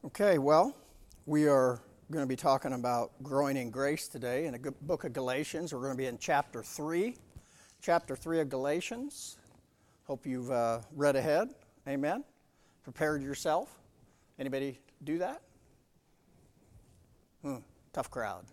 Okay, well, we are going to be talking about growing in grace today in the book of Galatians. We're going to be in chapter 3 of Galatians. Hope you've read ahead. Amen. Prepared yourself. Anybody do that? Tough crowd.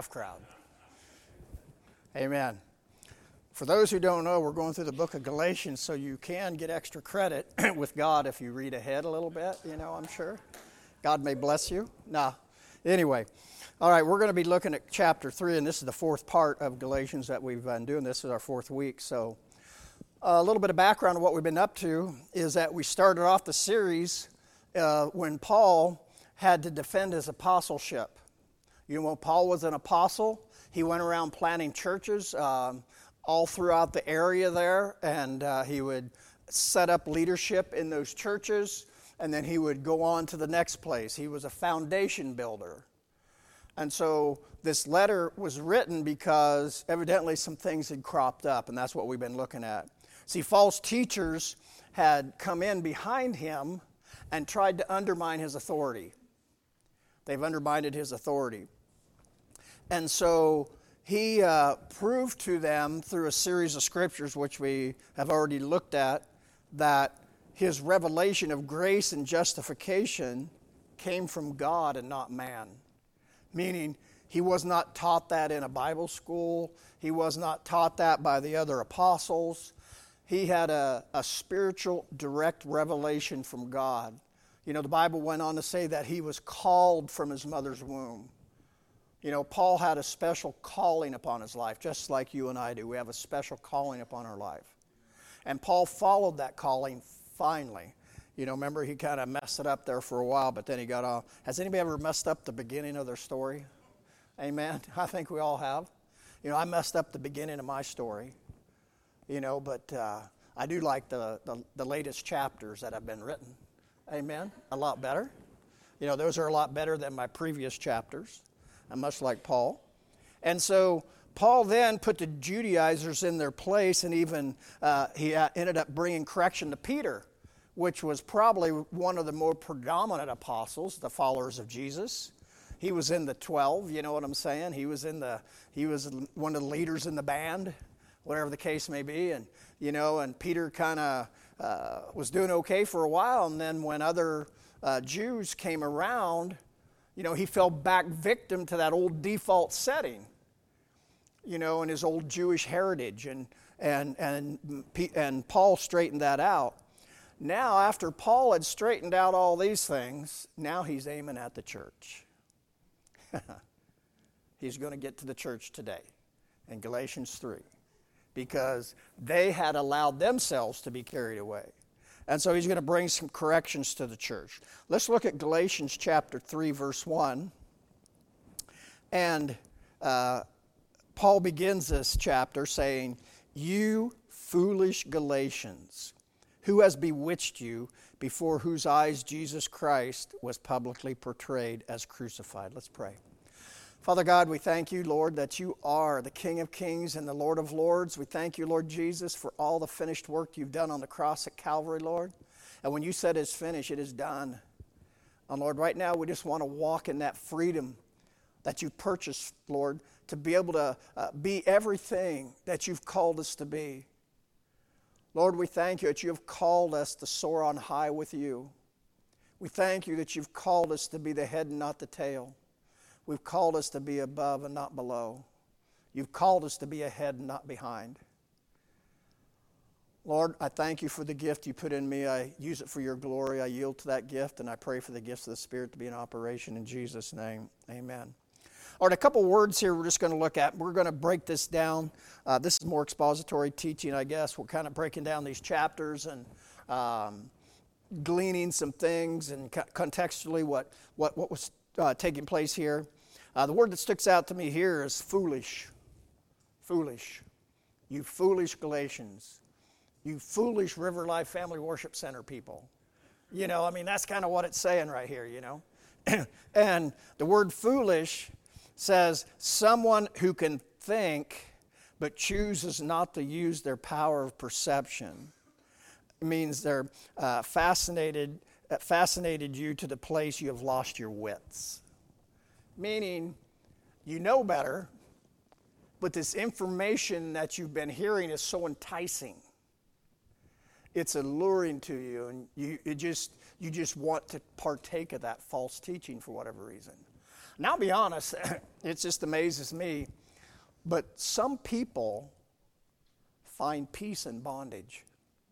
Amen. For those who don't know, we're going through the book of Galatians, so you can get extra credit with God if you read ahead a little bit, I'm sure. God may bless you. Anyway. All right, we're going to be looking at chapter 3, and this is the fourth part of Galatians that we've been doing. This is our fourth week. So a little bit of background of what we've been up to is that we started off the series when Paul had to defend his apostleship. When Paul was an apostle, he went around planting churches all throughout the area there, and he would set up leadership in those churches, and then he would go on to the next place. He was a foundation builder. And so this letter was written because evidently some things had cropped up, and that's what we've been looking at. See, false teachers had come in behind him and tried to undermine his authority. They've undermined his authority. And so he proved to them through a series of scriptures, which we have already looked at, that his revelation of grace and justification came from God and not man. Meaning, he was not taught that in a Bible school. He was not taught that by the other apostles. He had a spiritual, direct revelation from God. The Bible went on to say that he was called from his mother's womb. Paul had a special calling upon his life, just like you and I do. We have a special calling upon our life. And Paul followed that calling finally. Remember, he kind of messed it up there for a while, but then he got off. Has anybody ever messed up the beginning of their story? Amen? I think we all have. I messed up the beginning of my story, but I do like the latest chapters that have been written. Amen? A lot better. Those are a lot better than my previous chapters. I'm much like Paul. And so Paul then put the Judaizers in their place, and even he ended up bringing correction to Peter, which was probably one of the more predominant apostles, the followers of Jesus. He was in the 12, you know what I'm saying? He was one of the leaders in the band, whatever the case may be. And and Peter kind of was doing okay for a while, and then when other Jews came around, he fell back victim to that old default setting, and his old Jewish heritage, and Paul straightened that out. Now, after Paul had straightened out all these things, now he's aiming at the church. He's going to get to the church today in Galatians 3 because they had allowed themselves to be carried away. And so he's going to bring some corrections to the church. Let's look at Galatians chapter 3, verse 1. And Paul begins this chapter saying, "You foolish Galatians, who has bewitched you, before whose eyes Jesus Christ was publicly portrayed as crucified?" Let's pray. Father God, we thank you, Lord, that you are the King of Kings and the Lord of Lords. We thank you, Lord Jesus, for all the finished work you've done on the cross at Calvary, Lord. And when you said it's finished, it is done. And Lord, right now we just want to walk in that freedom that you've purchased, Lord, to be able to be everything that you've called us to be. Lord, we thank you that you have called us to soar on high with you. We thank you that you've called us to be the head and not the tail. We've called us to be above and not below. You've called us to be ahead and not behind. Lord, I thank you for the gift you put in me. I use it for your glory. I yield to that gift, and I pray for the gifts of the Spirit to be in operation in Jesus' name. Amen. All right, a couple words here we're just going to look at. We're going to break this down. This is more expository teaching, I guess. We're kind of breaking down these chapters and gleaning some things and contextually what was taking place here. The word that sticks out to me here is foolish. Foolish. You foolish Galatians. You foolish River Life Family Worship Center people. That's kind of what it's saying right here, And the word foolish says someone who can think but chooses not to use their power of perception. It means they're fascinated that fascinated you to the place you have lost your wits? Meaning, you know better, but this information that you've been hearing is so enticing. It's alluring to you, and you just want to partake of that false teaching for whatever reason. Now, I'll be honest, it just amazes me, but some people find peace in bondage.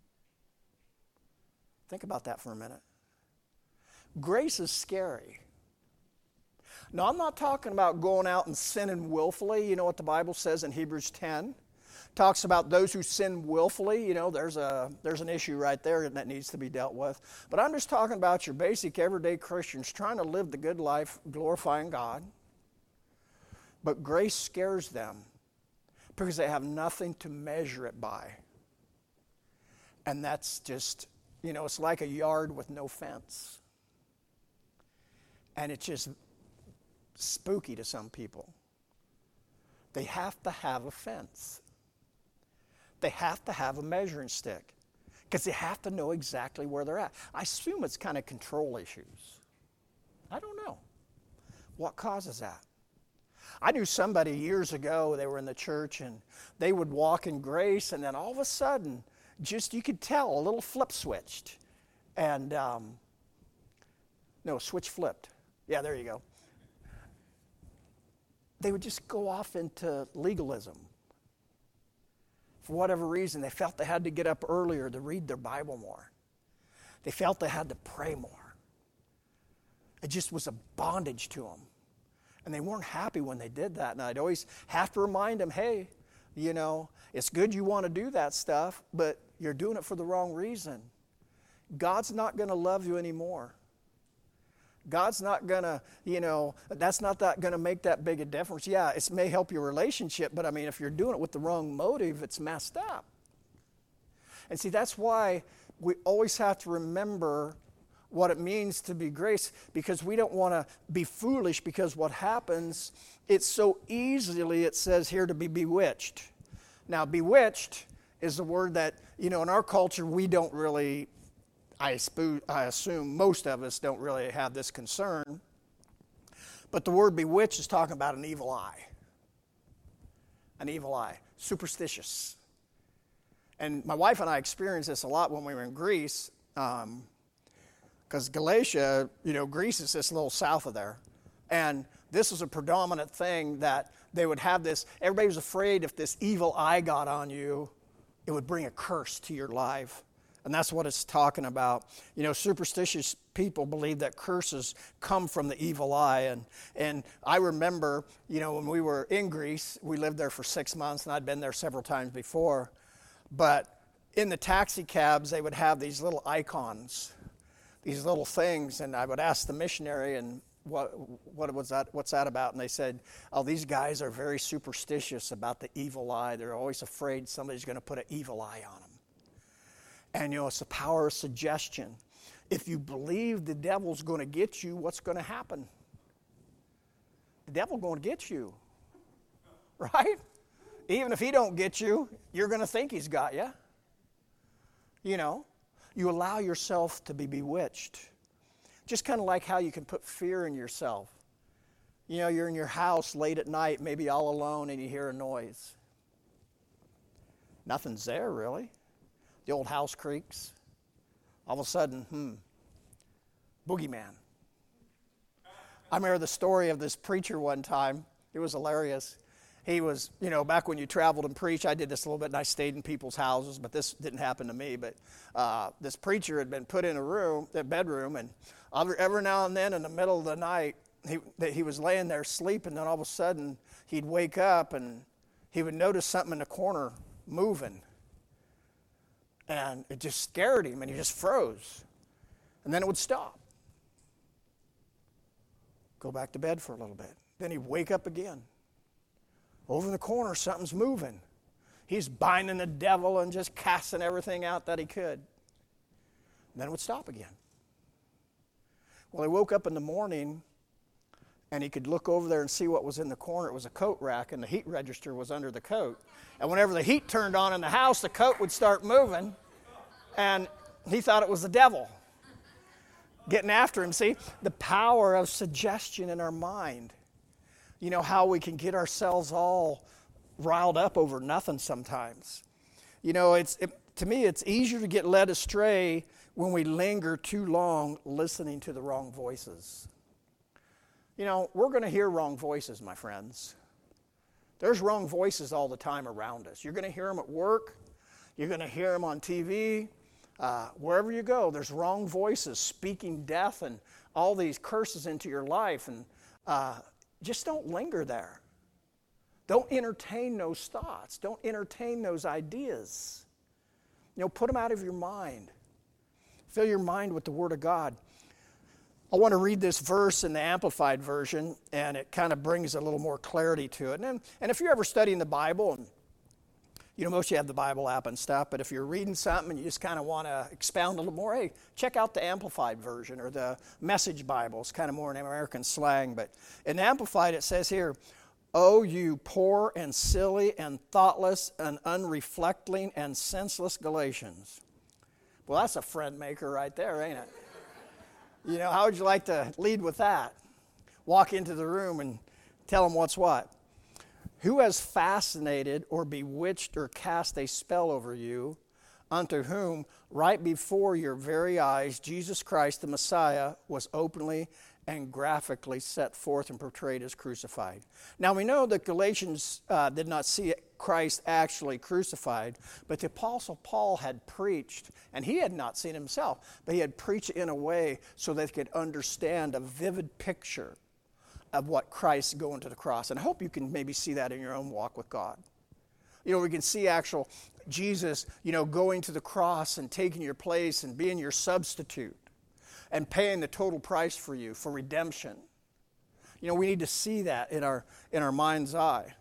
Think about that for a minute. Grace is scary. Now, I'm not talking about going out and sinning willfully. You know what the Bible says in Hebrews 10? Talks about those who sin willfully. You know, there's an issue right there that needs to be dealt with. But I'm just talking about your basic everyday Christians trying to live the good life, glorifying God. But grace scares them because they have nothing to measure it by. And that's just, you know, it's like a yard with no fence. And it's just spooky to some people. They have to have a fence. They have to have a measuring stick because they have to know exactly where they're at. I assume it's kind of control issues. I don't know what causes that. I knew somebody years ago, they were in the church and they would walk in grace, and then all of a sudden, just you could tell a little flip switched. And, switch flipped. Yeah, there you go. They would just go off into legalism. For whatever reason, they felt they had to get up earlier to read their Bible more. They felt they had to pray more. It just was a bondage to them. And they weren't happy when they did that. And I'd always have to remind them, hey, you know, it's good you want to do that stuff, but you're doing it for the wrong reason. God's not going to love you anymore. God's not going to, that's not going to make that big a difference. Yeah, it may help your relationship, but I mean, if you're doing it with the wrong motive, it's messed up. And see, that's why we always have to remember what it means to be grace, because we don't want to be foolish, because what happens, it's so easily, it says here, to be bewitched. Now, bewitched is a word that, in our culture, we don't really, I assume most of us don't really have this concern. But the word bewitched is talking about an evil eye. An evil eye. Superstitious. And my wife and I experienced this a lot when we were in Greece. Because Galatia, Greece is just a little south of there. And this was a predominant thing that they would have this. Everybody was afraid if this evil eye got on you, it would bring a curse to your life. And that's what it's talking about. Superstitious people believe that curses come from the evil eye. And I remember, when we were in Greece, we lived there for 6 months, and I'd been there several times before. But in the taxi cabs, they would have these little icons, these little things, and I would ask the missionary, and what's that about? And they said, oh, these guys are very superstitious about the evil eye. They're always afraid somebody's going to put an evil eye on them. And, it's the power of suggestion. If you believe the devil's going to get you, what's going to happen? The devil's going to get you, right? Even if he don't get you, you're going to think he's got you. You allow yourself to be bewitched. Just kind of like how you can put fear in yourself. You're in your house late at night, maybe all alone, and you hear a noise. Nothing's there, really. The old house creaks. All of a sudden, boogeyman. I remember the story of this preacher one time. It was hilarious. He was, back when you traveled and preached, I did this a little bit, and I stayed in people's houses, but this didn't happen to me. But this preacher had been put in a bedroom, and every now and then in the middle of the night, he was laying there sleeping, and then all of a sudden, he'd wake up, and he would notice something in the corner moving. And it just scared him, and he just froze. And then it would stop. Go back to bed for a little bit. Then he'd wake up again. Over in the corner, something's moving. He's binding the devil and just casting everything out that he could. And then it would stop again. Well, he woke up in the morning, and he could look over there and see what was in the corner. It was a coat rack, and the heat register was under the coat. And whenever the heat turned on in the house, the coat would start moving, and he thought it was the devil. Getting after him, see? The power of suggestion in our mind. You know, how we can get ourselves all riled up over nothing sometimes. You know, to me, it's easier to get led astray when we linger too long listening to the wrong voices. You know, we're going to hear wrong voices, my friends. There's wrong voices all the time around us. You're going to hear them at work. You're going to hear them on TV. Wherever you go, there's wrong voices speaking death and all these curses into your life. And just don't linger there. Don't entertain those thoughts. Don't entertain those ideas. You know, put them out of your mind. Fill your mind with the Word of God. I want to read this verse in the Amplified Version, and it kind of brings a little more clarity to it. And if you're ever studying the Bible, and you know, most of you have the Bible app and stuff, but if you're reading something and you just kind of want to expound a little more, hey, check out the Amplified Version or the Message Bible. It's kind of more in American slang, but in the Amplified it says here, "Oh, you poor and silly and thoughtless and unreflecting and senseless Galatians." Well, that's a friend maker right there, ain't it? You know, how would you like to lead with that? Walk into the room and tell them what's what. "Who has fascinated or bewitched or cast a spell over you, unto whom right before your very eyes Jesus Christ the Messiah was openly and graphically set forth and portrayed as crucified?" Now we know that Galatians did not see Christ actually crucified, but the Apostle Paul had preached, and he had not seen himself, but he had preached in a way so they could understand a vivid picture of what Christ going to the cross. And I hope you can maybe see that in your own walk with God. You know, we can see actual Jesus, you know, going to the cross and taking your place and being your substitute and paying the total price for you for redemption. You know, we need to see that in our mind's eye.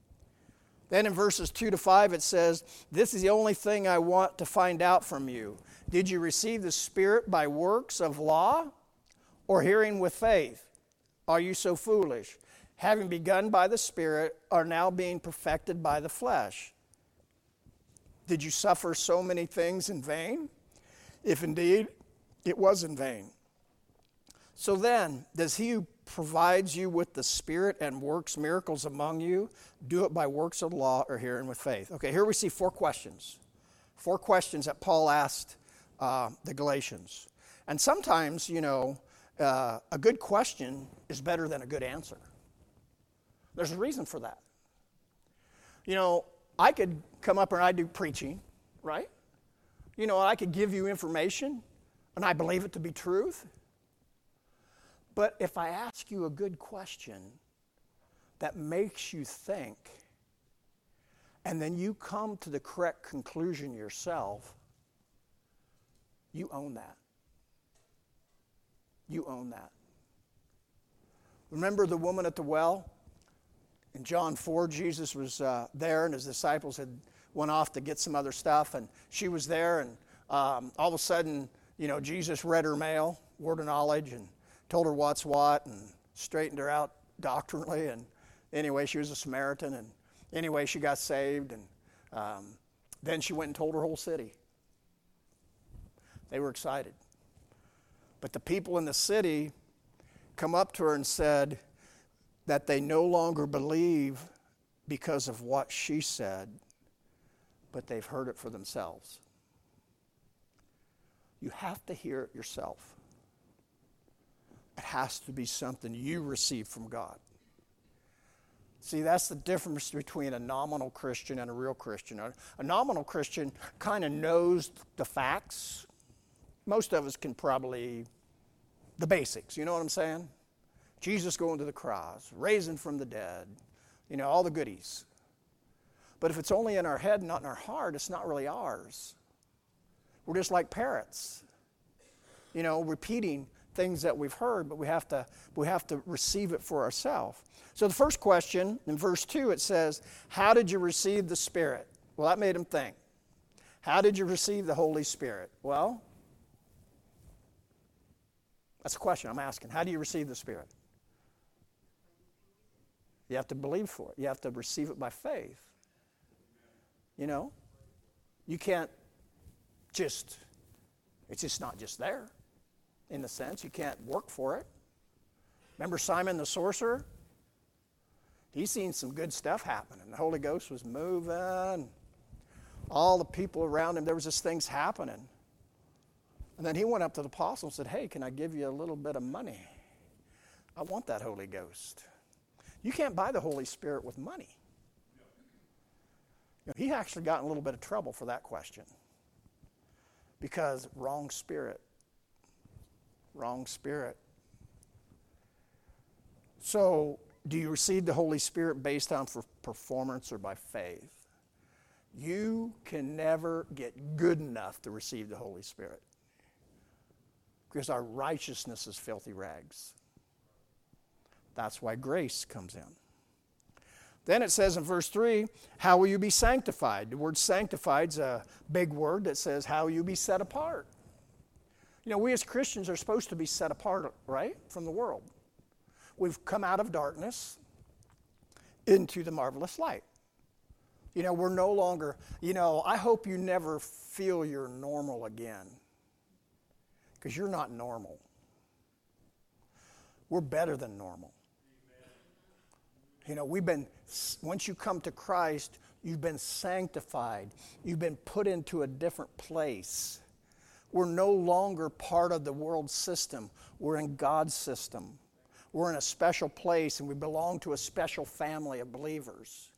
Then in verses 2 to 5 it says, "This is the only thing I want to find out from you. Did you receive the Spirit by works of law or hearing with faith? Are you so foolish? Having begun by the Spirit, are now being perfected by the flesh. Did you suffer so many things in vain? If indeed it was in vain. So then, does he who provides you with the Spirit and works miracles among you do it by works of law or hearing with faith?" Okay, here we see 4 questions. 4 questions that Paul asked the Galatians. And sometimes, you know, a good question is better than a good answer. There's a reason for that. You know, I could come up and I do preaching, right? You know, I could give you information and I believe it to be truth. But if I ask you a good question that makes you think, and then you come to the correct conclusion yourself, you own that. You own that. Remember the woman at the well? In John 4, Jesus was there, and his disciples had went off to get some other stuff, and she was there, and all of a sudden, you know, Jesus read her mail, word of knowledge, and told her what's what, and straightened her out doctrinally, and anyway, she was a Samaritan, and anyway, she got saved, and then she went and told her whole city. They were excited. But the people in the city come up to her and said that they no longer believe because of what she said, but they've heard it for themselves. You have to hear it yourself. It has to be something you receive from God. See, that's the difference between a nominal Christian and a real Christian. A nominal Christian kind of knows the facts. Most of us can probably, the basics, you know what I'm saying? Jesus going to the cross, raising from the dead, you know, all the goodies. But if it's only in our head, not in our heart, it's not really ours. We're just like parrots, you know, repeating things that we've heard, but we have to receive it for ourselves. So the first question, in verse 2, it says, how did you receive the Spirit? Well, that made him think. How did you receive the Holy Spirit? Well, that's a question I'm asking. How do you receive the Spirit? You have to believe for it. You have to receive it by faith. You know? You can't it's just not just there. in a sense. You can't work for it. Remember Simon the sorcerer? He's seen some good stuff happening. The Holy Ghost was moving. All the people around him, there was just things happening. And then he went up to the apostle and said, hey, can I give you a little bit of money? I want that Holy Ghost. You can't buy the Holy Spirit with money. You know, he actually got in a little bit of trouble for that question. Because wrong spirit. Wrong spirit. So, do you receive the Holy Spirit based on performance or by faith? You can never get good enough to receive the Holy Spirit. Because our righteousness is filthy rags. That's why grace comes in. Then it says in verse 3, how will you be sanctified? The word sanctified is a big word that says how will you be set apart? You know, we as Christians are supposed to be set apart, right, from the world. We've come out of darkness into the marvelous light. You know, we're no longer, you know, I hope you never feel you're normal again. Because you're not normal. We're better than normal. You know, once you come to Christ, you've been sanctified. You've been put into a different place. We're no longer part of the world system. We're in God's system. We're in a special place, and we belong to a special family of believers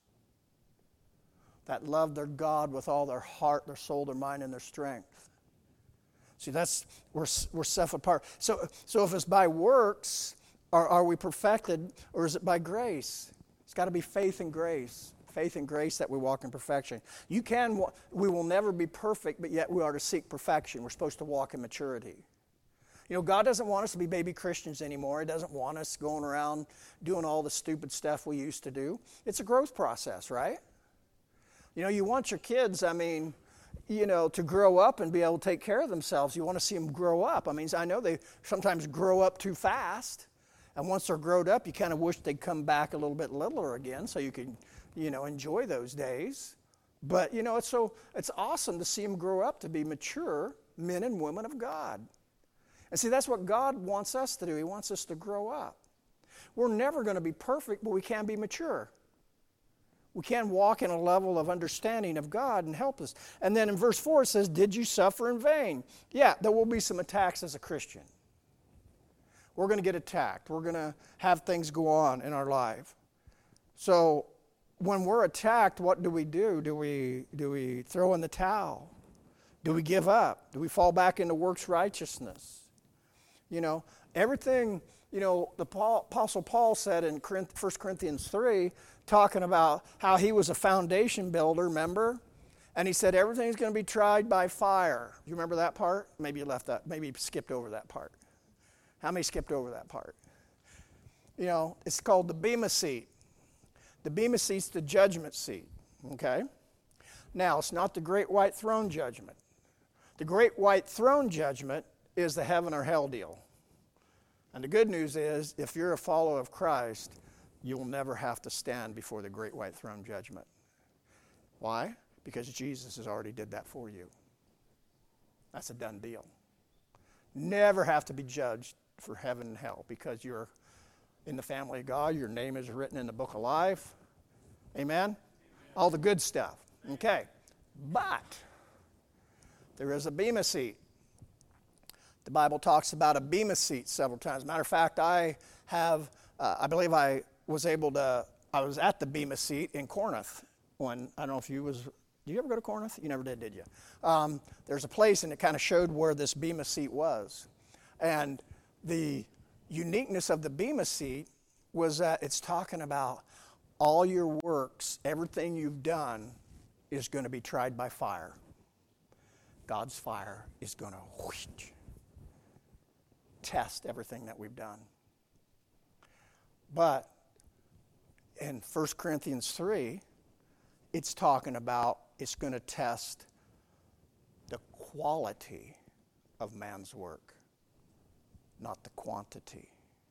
that love their God with all their heart, their soul, their mind, and their strength. See, we're set apart. So if it's by works, are we perfected, or is it by grace? It's got to be faith and grace. Faith and grace that we walk in perfection. We will never be perfect, but yet we are to seek perfection. We're supposed to walk in maturity. You know, God doesn't want us to be baby Christians anymore. He doesn't want us going around doing all the stupid stuff we used to do. It's a growth process, right? You know, you want your kids, to grow up and be able to take care of themselves. You want to see them grow up. I know they sometimes grow up too fast. And once they're grown up, you kind of wish they'd come back a little bit littler again so you could, enjoy those days. But, it's awesome to see them grow up to be mature men and women of God. And see, that's what God wants us to do. He wants us to grow up. We're never going to be perfect, but we can be mature. We can walk in a level of understanding of God and help us. And then in verse 4 it says, did you suffer in vain? Yeah, there will be some attacks as a Christian. We're going to get attacked. We're going to have things go on in our life. So when we're attacked, what do? Do we throw in the towel? Do we give up? Do we fall back into works righteousness? Everything, the Apostle Paul said in 1 Corinthians 3, talking about how he was a foundation builder, remember? And he said everything's going to be tried by fire. You remember that part? Maybe you left that. Maybe you skipped over that part. How many skipped over that part? It's called the Bema seat. The Bema seat's the judgment seat, okay? Now, it's not the great white throne judgment. The great white throne judgment is the heaven or hell deal. And the good news is, if you're a follower of Christ, you'll never have to stand before the great white throne judgment. Why? Because Jesus has already did that for you. That's a done deal. Never have to be judged for heaven and hell because you're in the family of God. Your name is written in the book of life. Amen? All the good stuff. Okay. But there is a Bema seat. The Bible talks about a Bema seat several times. Matter of fact, I was at the Bema seat in Corinth when, I don't know if did you ever go to Corinth? You never did you? There's a place, and it kind of showed where this Bema seat was. And the uniqueness of the Bema seat was that it's talking about all your works, everything you've done is going to be tried by fire. God's fire is going to test everything that we've done. But in 1 Corinthians 3, it's talking about it's going to test the quality of man's work, not the quantity.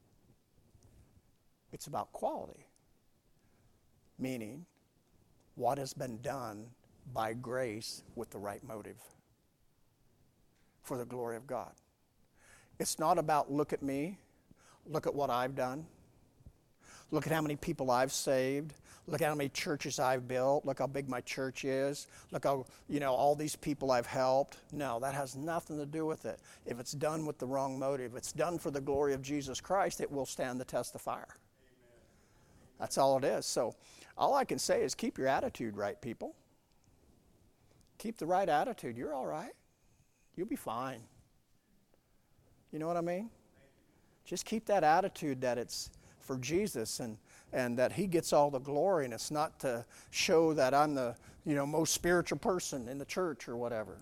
It's about quality, meaning what has been done by grace with the right motive for the glory of God. It's not about look at me, look at what I've done, look at how many people I've saved, look at how many churches I've built, look how big my church is, look how, all these people I've helped. No, that has nothing to do with it. If it's done with the wrong motive, if it's done for the glory of Jesus Christ, it will stand the test of fire. Amen. That's all it is. So all I can say is keep your attitude right, people. Keep the right attitude. You're all right. You'll be fine. You know what I mean? Just keep that attitude that it's for Jesus and that he gets all the glory, and it's not to show that I'm the most spiritual person in the church or whatever.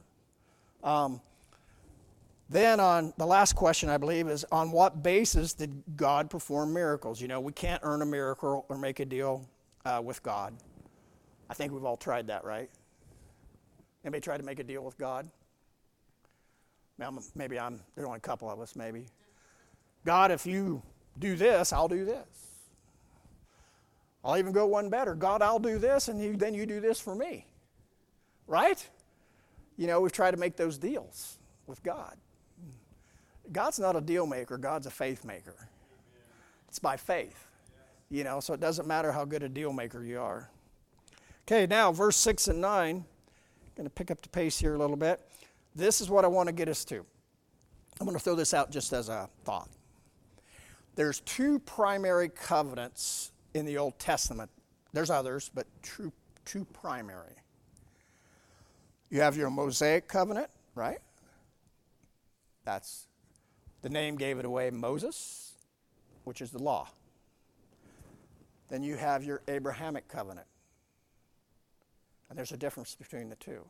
Then on the last question, I believe, is on what basis did God perform miracles? We can't earn a miracle or make a deal with God. I think we've all tried that, right? Anybody tried to make a deal with God? There's only a couple of us, maybe. God, if you do this, I'll do this. I'll even go one better. God, I'll do this, and then you do this for me. Right? We've tried to make those deals with God. God's not a deal maker. God's a faith maker. It's by faith. So it doesn't matter how good a deal maker you are. Okay, now verse 6 and 9. I'm going to pick up the pace here a little bit. This is what I want to get us to. I'm going to throw this out just as a thought. There's two primary covenants in the Old Testament. There's others, but two primary. You have your Mosaic covenant, right? That's, the name gave it away, Moses, which is the law. Then you have your Abrahamic covenant. And there's a difference between the two.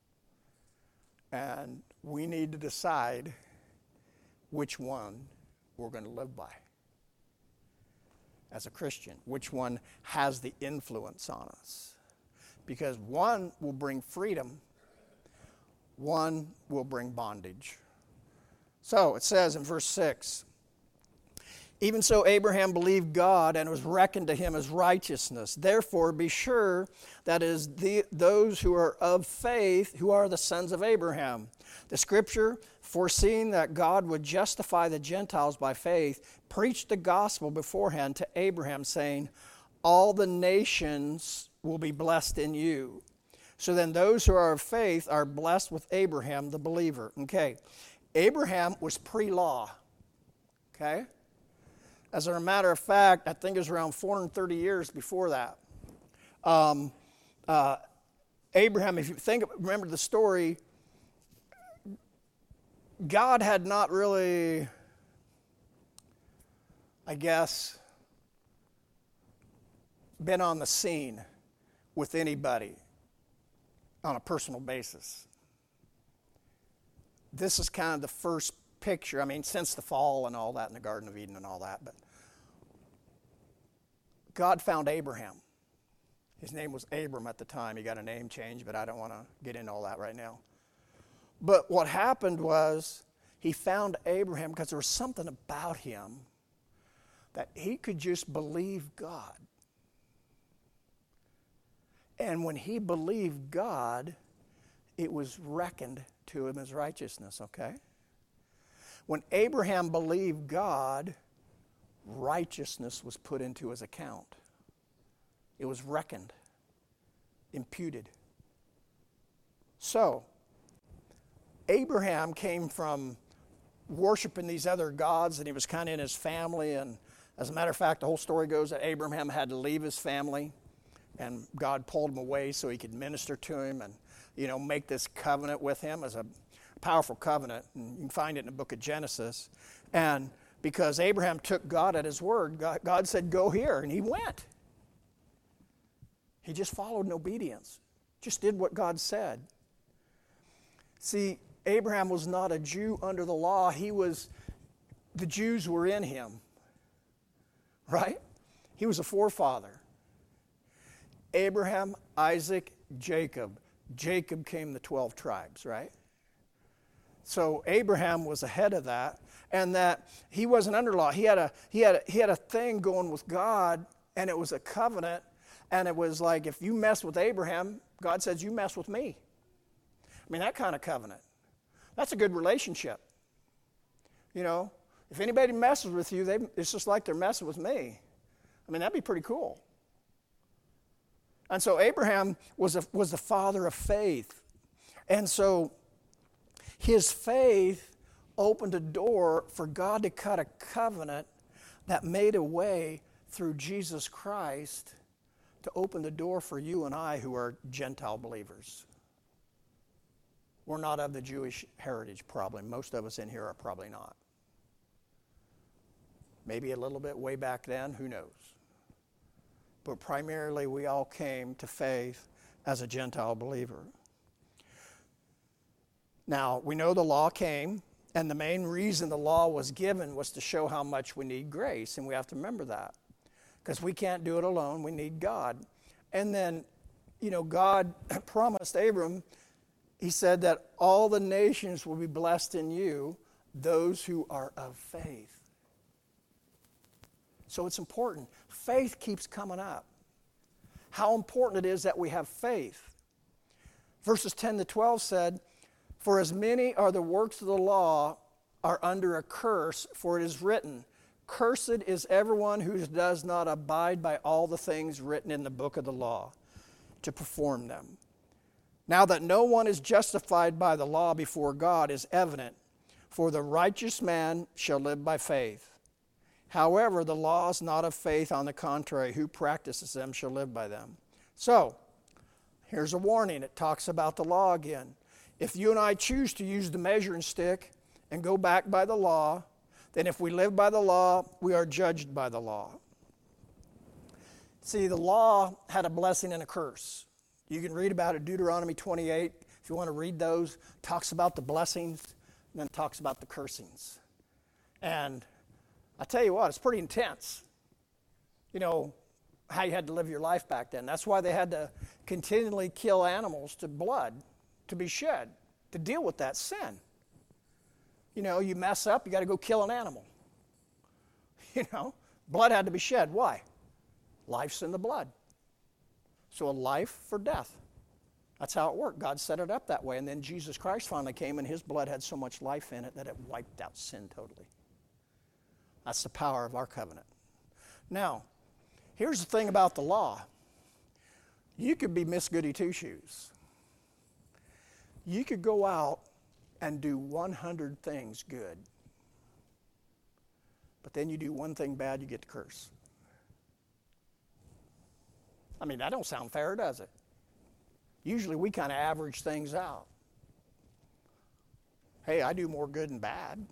And we need to decide which one we're going to live by as a Christian, which one has the influence on us. Because one will bring freedom, one will bring bondage. So it says in verse 6, even so Abraham believed God, and it was reckoned to him as righteousness. Therefore be sure that is those who are of faith who are the sons of Abraham. The scripture, foreseeing that God would justify the Gentiles by faith, preached the gospel beforehand to Abraham, saying, all the nations will be blessed in you. So then those who are of faith are blessed with Abraham, the believer. Okay, Abraham was pre-law. Okay? As a matter of fact, I think it was around 430 years before that. Abraham, if you remember the story, God had not really, I guess, been on the scene with anybody on a personal basis. This is kind of the first picture, since the fall and all that in the Garden of Eden and all that, but God found Abraham. His name was Abram at the time. He got a name change, but I don't want to get into all that right now. But what happened was he found Abraham because there was something about him that he could just believe God. And when he believed God, it was reckoned to him as righteousness, okay? When Abraham believed God, righteousness was put into his account. It was reckoned, imputed. So, Abraham came from worshiping these other gods, and he was kind of in his family. And as a matter of fact, the whole story goes that Abraham had to leave his family, and God pulled him away so he could minister to him and, make this covenant with him as a powerful covenant. And you can find it in the book of Genesis. And because Abraham took God at his word, God said, go here, and he went. He just followed in obedience, just did what God said. See, Abraham was not a Jew under the law. The Jews were in him, right? He was a forefather. Abraham, Isaac, Jacob. Jacob came the 12 tribes, right? So Abraham was ahead of that, and that he wasn't under law. He had a thing going with God, and it was a covenant, and it was like if you mess with Abraham, God says you mess with me. That kind of covenant. That's a good relationship. You know, if anybody messes with you, it's just like they're messing with me. I mean, that'd be pretty cool. And so Abraham was the father of faith. And so his faith opened a door for God to cut a covenant that made a way through Jesus Christ to open the door for you and I who are Gentile believers. We're not of the Jewish heritage, probably. Most of us in here are probably not. Maybe a little bit way back then, who knows? But primarily we all came to faith as a Gentile believer. Now, we know the law came, and the main reason the law was given was to show how much we need grace, and we have to remember that. Because we can't do it alone, we need God. And then, God promised Abram, he said that all the nations will be blessed in you, those who are of faith. So it's important. Faith keeps coming up. How important it is that we have faith. Verses 10 to 12 said, "For as many are the works of the law are under a curse, for it is written, Cursed is everyone who does not abide by all the things written in the book of the law, to perform them. Now that no one is justified by the law before God is evident, for the righteous man shall live by faith. However, the law is not of faith. On the contrary, who practices them shall live by them." So, here's a warning. It talks about the law again. If you and I choose to use the measuring stick and go back by the law, then if we live by the law, we are judged by the law. See, the law had a blessing and a curse. You can read about it, Deuteronomy 28. If you want to read those, talks about the blessings, and then talks about the cursings. And I tell you what, it's pretty intense. How you had to live your life back then. That's why they had to continually kill animals to blood, to be shed, to deal with that sin. You mess up, you got to go kill an animal. Blood had to be shed. Why? Life's in the blood. So a life for death. That's how it worked. God set it up that way. And then Jesus Christ finally came, and his blood had so much life in it that it wiped out sin totally. That's the power of our covenant. Now, here's the thing about the law. You could be Miss Goody Two-Shoes. You could go out and do 100 things good. But then you do one thing bad, you get the curse. I mean, that don't sound fair, does it? Usually we kind of average things out. Hey, I do more good than bad.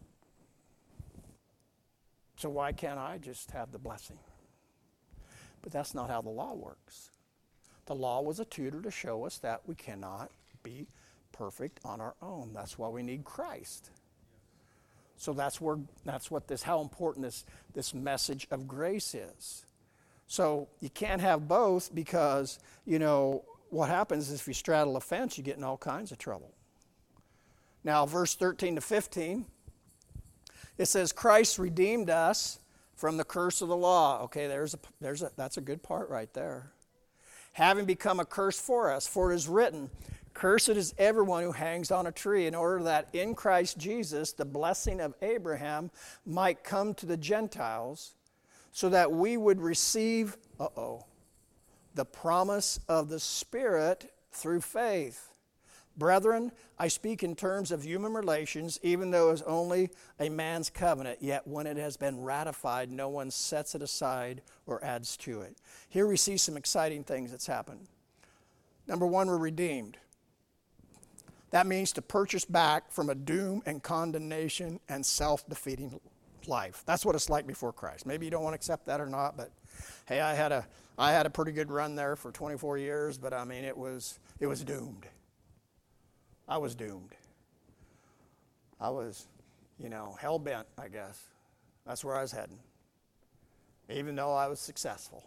So why can't I just have the blessing? But that's not how the law works. The law was a tutor to show us that we cannot be perfect on our own. That's why we need Christ. So how important this message of grace is. So you can't have both because, what happens is if you straddle a fence, you get in all kinds of trouble. Now, verse 13 to 15, it says, "Christ redeemed us from the curse of the law." Okay, that's a good part right there. "Having become a curse for us, for it is written, Cursed is everyone who hangs on a tree, in order that in Christ Jesus the blessing of Abraham might come to the Gentiles, so that we would receive, the promise of the Spirit through faith. Brethren, I speak in terms of human relations, even though it is only a man's covenant, yet when it has been ratified, no one sets it aside or adds to it." Here we see some exciting things that's happened. Number one, we're redeemed. That means to purchase back from a doom and condemnation and self-defeating life. That's what it's like before Christ. Maybe you don't want to accept that or not, but hey, I had a pretty good run there for 24 years, but I mean, it was doomed. I was doomed. I was, hell-bent, I guess. That's where I was heading, even though I was successful.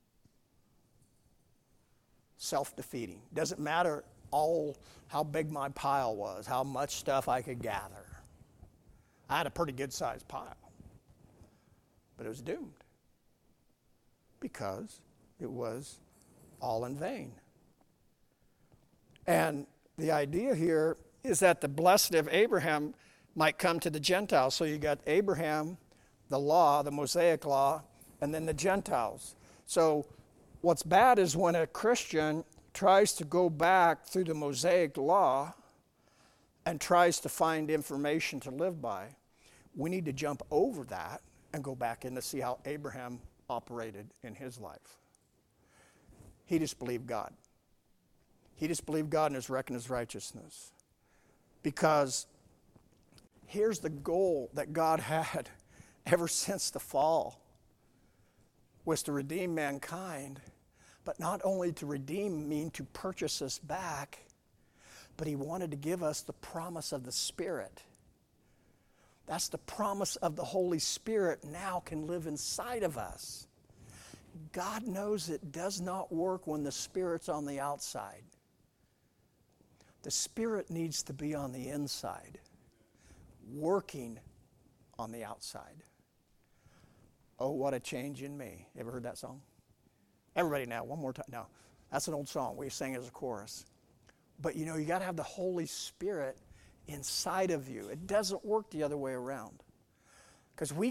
Self-defeating. Doesn't matter how big my pile was, how much stuff I could gather. I had a pretty good-sized pile, but it was doomed because it was all in vain. And the idea here is that the blessing of Abraham might come to the Gentiles. So you got Abraham, the law, the Mosaic law, and then the Gentiles. So what's bad is when a Christian tries to go back through the Mosaic law and tries to find information to live by. We need to jump over that and go back in to see how Abraham operated in his life. He just believed God. He just believed God and was reckoned as righteousness. Because here's the goal that God had ever since the fall, was to redeem mankind, but not only to redeem mean to purchase us back, but he wanted to give us the promise of the Spirit. That's the promise of the Holy Spirit now can live inside of us. God knows it does not work when the Spirit's on the outside. The Spirit needs to be on the inside, working on the outside. Oh, what a change in me. You ever heard that song? Everybody now, one more time. No, that's an old song. We sang it as a chorus. But you know, you got to have the Holy Spirit inside of you. It doesn't work the other way around. Because we're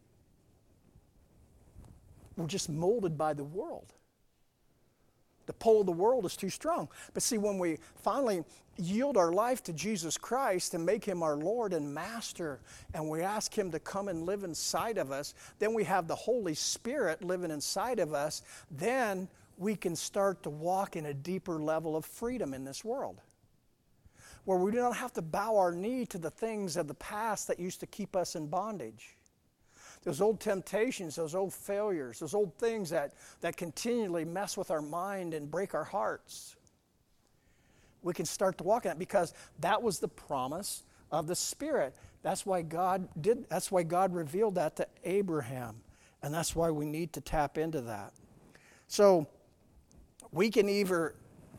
just molded by the world. The pull of the world is too strong. But see, when we finally yield our life to Jesus Christ and make him our Lord and Master, and we ask him to come and live inside of us, then we have the Holy Spirit living inside of us, then we can start to walk in a deeper level of freedom in this world, where we don't have to bow our knee to the things of the past that used to keep us in bondage. Those old temptations, those old failures, those old things that continually mess with our mind and break our hearts. We can start to walk in that because that was the promise of the Spirit. That's why God revealed that to Abraham. And that's why we need to tap into that. So we can either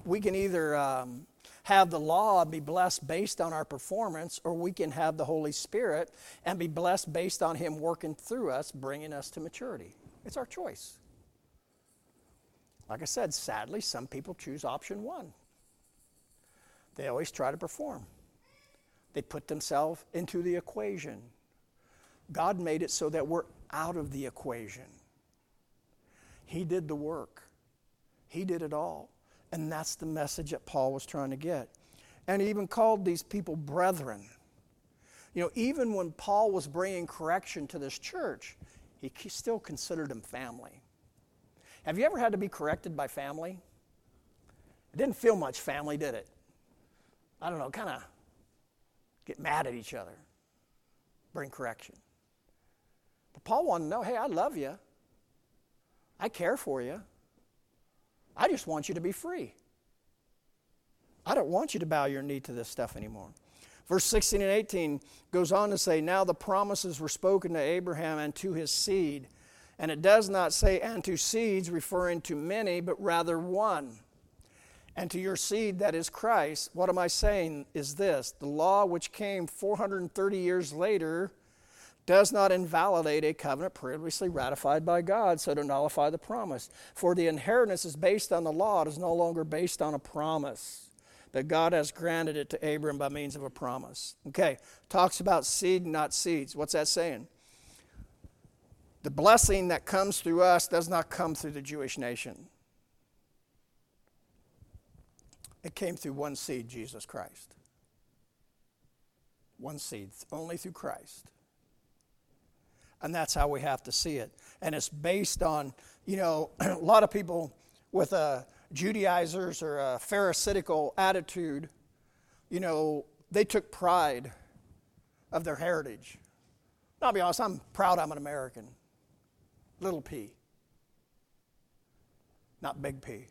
have the law be blessed based on our performance, or we can have the Holy Spirit and be blessed based on him working through us, bringing us to maturity. It's our choice. Like I said, sadly, some people choose option one. They always try to perform. They put themselves into the equation. God made it so that we're out of the equation. He did the work. He did it all. And that's the message that Paul was trying to get. And he even called these people brethren. You know, even when Paul was bringing correction to this church, he still considered them family. Have you ever had to be corrected by family? It didn't feel much family, did it? I don't know, kind of get mad at each other, bring correction. But Paul wanted to know, hey, I love you. I care for you. I just want you to be free. I don't want you to bow your knee to this stuff anymore. Verse 16 and 18 goes on to say, now the promises were spoken to Abraham and to his seed. And it does not say, and to seeds, referring to many, but rather one. And to your seed, that is Christ. What am I saying is this: the law which came 430 years later does not invalidate a covenant previously ratified by God, so to nullify the promise. For the inheritance is based on the law. It is no longer based on a promise, but God has granted it to Abram by means of a promise. Okay, talks about seed, not seeds. What's that saying? The blessing that comes through us does not come through the Jewish nation. It came through one seed, Jesus Christ. One seed, only through Christ. And that's how we have to see it. And it's based on, you know, a lot of people with Judaizers or a Pharisaical attitude, you know, they took pride of their heritage. I'll be honest, I'm proud I'm an American. Little p. Not big P.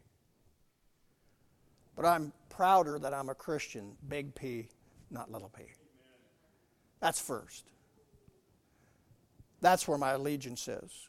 But I'm prouder that I'm a Christian, big P, not little p. That's first. That's where my allegiance is.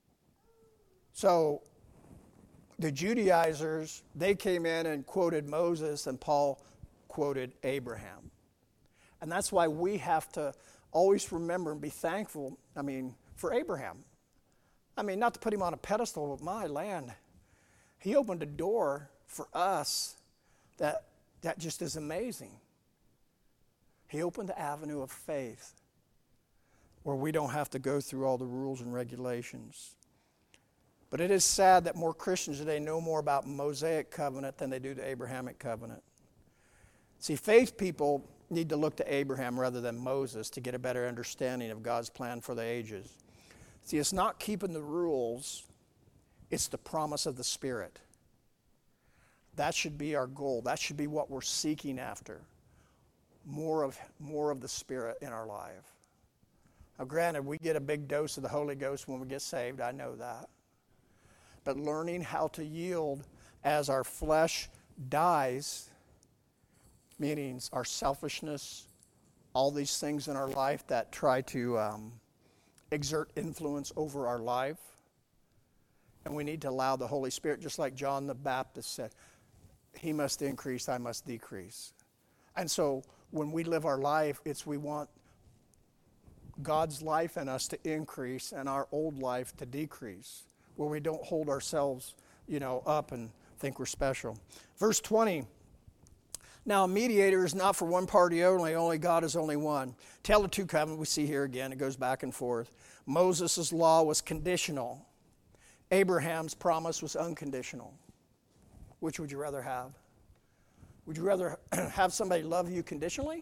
So the Judaizers, they came in and quoted Moses, and Paul quoted Abraham. And that's why we have to always remember and be thankful, for Abraham. Not to put him on a pedestal, but my land. He opened a door for us that just is amazing. He opened the avenue of faith where we don't have to go through all the rules and regulations. But it is sad that more Christians today know more about Mosaic covenant than they do the Abrahamic covenant. See, faith people need to look to Abraham rather than Moses to get a better understanding of God's plan for the ages. See, it's not keeping the rules, it's the promise of the Spirit. That should be our goal. That should be what we're seeking after. More of the Spirit in our life. Now, granted, we get a big dose of the Holy Ghost when we get saved. I know that. But learning how to yield as our flesh dies, meaning our selfishness, all these things in our life that try to exert influence over our life. And we need to allow the Holy Spirit, just like John the Baptist said, he must increase, I must decrease. And so when we live our life, we want God's life in us to increase and our old life to decrease, where we don't hold ourselves, up and think we're special. Verse 20, now a mediator is not for one party only God is only one. Tale of two covenants, we see here again, it goes back and forth. Moses' law was conditional. Abraham's promise was unconditional. Which would you rather have? Would you rather have somebody love you conditionally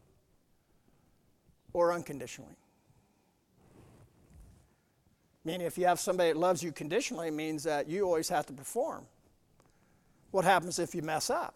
or unconditionally? Meaning if you have somebody that loves you conditionally, it means that you always have to perform. What happens if you mess up?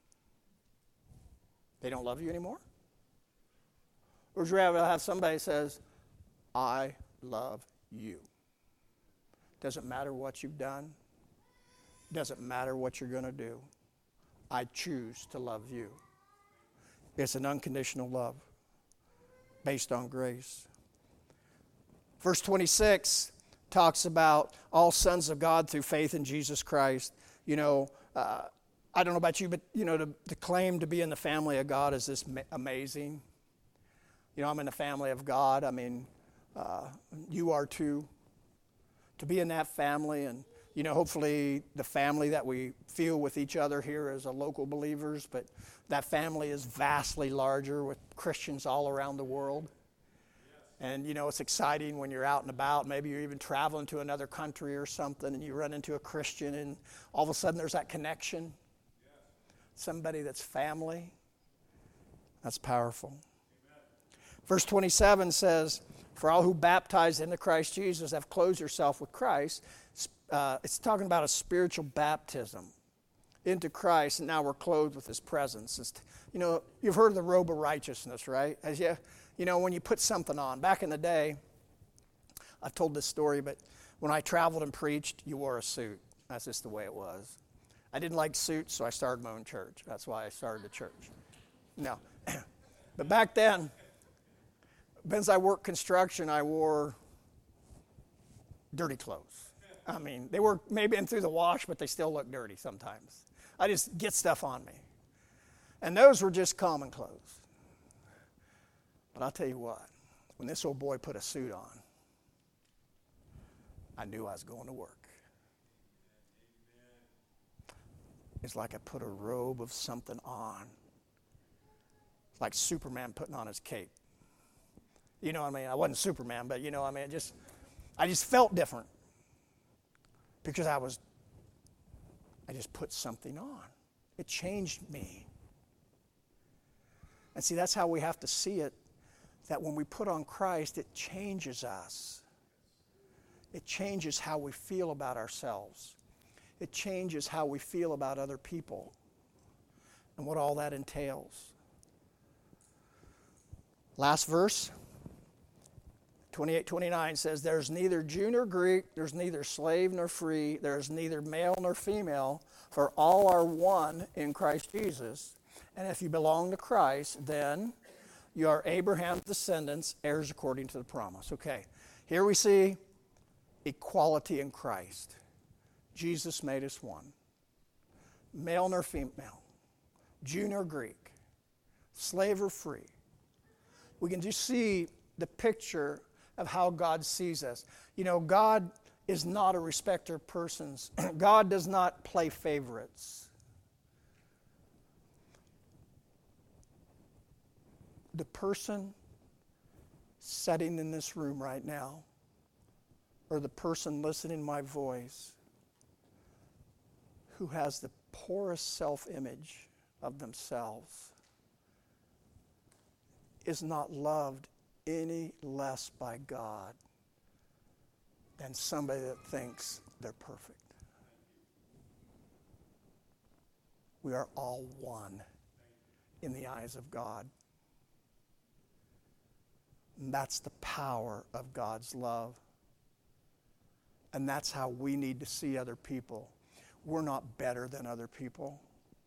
They don't love you anymore? Or would you rather have somebody that says, I love you? Doesn't matter what you've done. Doesn't matter what you're going to do. I choose to love you. It's an unconditional love based on grace. Verse 26 talks about all sons of God through faith in Jesus Christ. I don't know about you, but, to claim to be in the family of God is this amazing. I'm in the family of God. I mean, you are too. To be in that family and, hopefully the family that we feel with each other here as a local believers, but that family is vastly larger with Christians all around the world. And, it's exciting when you're out and about. Maybe you're even traveling to another country or something and you run into a Christian and all of a sudden there's that connection. Somebody that's family. That's powerful. Verse 27 says, for all who baptize into Christ Jesus have clothed yourself with Christ. It's talking about a spiritual baptism into Christ, and now we're clothed with his presence. You've heard of the robe of righteousness, right? When you put something on. Back in the day, I've told this story, but when I traveled and preached, you wore a suit. That's just the way it was. I didn't like suits, so I started my own church. That's why I started the church. No. But back then, since I worked construction, I wore dirty clothes. I mean, they were maybe in through the wash, but they still look dirty sometimes. I just get stuff on me. And those were just common clothes. But I'll tell you what, when this old boy put a suit on, I knew I was going to work. It's like I put a robe of something on. It's like Superman putting on his cape. You know what I mean? I wasn't Superman, but I just felt different. Because I just put something on. It changed me. And see, that's how we have to see it, that when we put on Christ, it changes us. It changes how we feel about ourselves. It changes how we feel about other people and what all that entails. Last verse. 28-29 says, there's neither Jew nor Greek, there's neither slave nor free, there's neither male nor female, for all are one in Christ Jesus. And if you belong to Christ, then you are Abraham's descendants, heirs according to the promise. Okay, here we see equality in Christ. Jesus made us one. Male nor female, Jew nor Greek, slave or free. We can just see the picture of how God sees us. God is not a respecter of persons. God does not play favorites. the person sitting in this room right now, or the person listening to my voice, who has the poorest self-image of themselves, is not loved any less by God than somebody that thinks they're perfect. We are all one in the eyes of God. And that's the power of God's love. And that's how we need to see other people. We're not better than other people.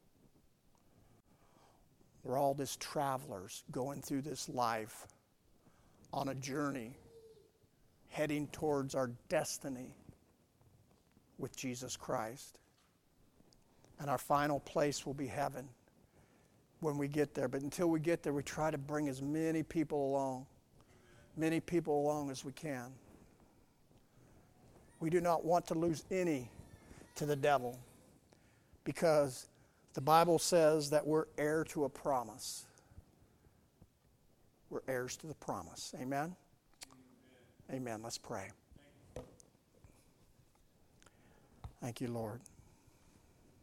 We're all just travelers going through this life on a journey heading towards our destiny with Jesus Christ. And our final place will be heaven when we get there. But until we get there, we try to bring as many people along as we can. We do not want to lose any to the devil, because the Bible says that we're heir to a promise. We're heirs to the promise. Amen? Amen. Let's pray. Thank you, Lord.